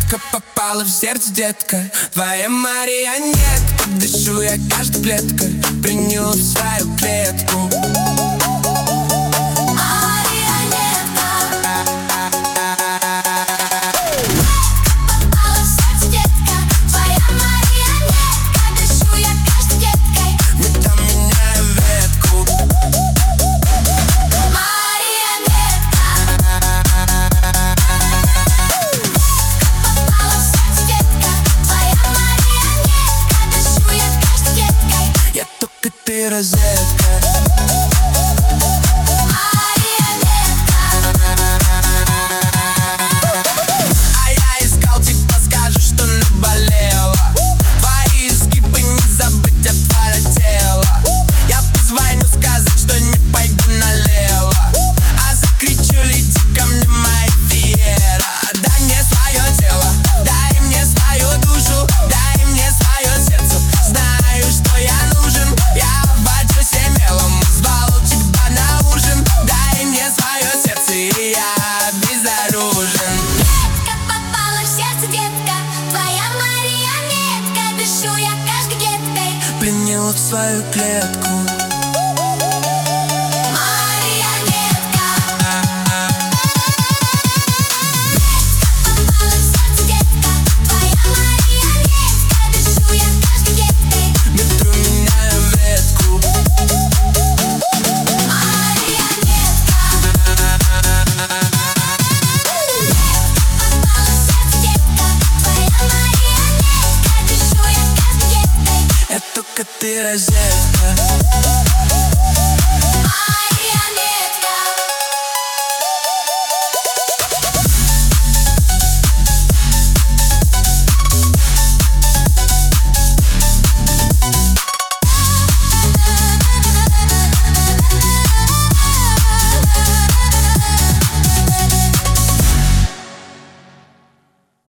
марионетка попала в сердце, детка. Твоя марионетка, дышу я каждой клеткой, принял в свою клетку. Ты розетка. А я искал, типа скажешь, что наболело. Твои скипы не забыть от твоего тела. Я позвоню сказать, что не пойду налево, а закричу: лети ко мне, моя фиера. Дай мне свое тело, дай мне свою душу, дай мне свое сердце. Знаю, что я нужен, я пленил в свою клетку. Марионетка. Попала в сердце, детка. Твоя марионетка. Дышу я каждой деткой. Метру меняю ветку. Марионетка. Попала в сердце, детка. Твоя марионетка. Дышу я каждой деткой. Я только ты розетка.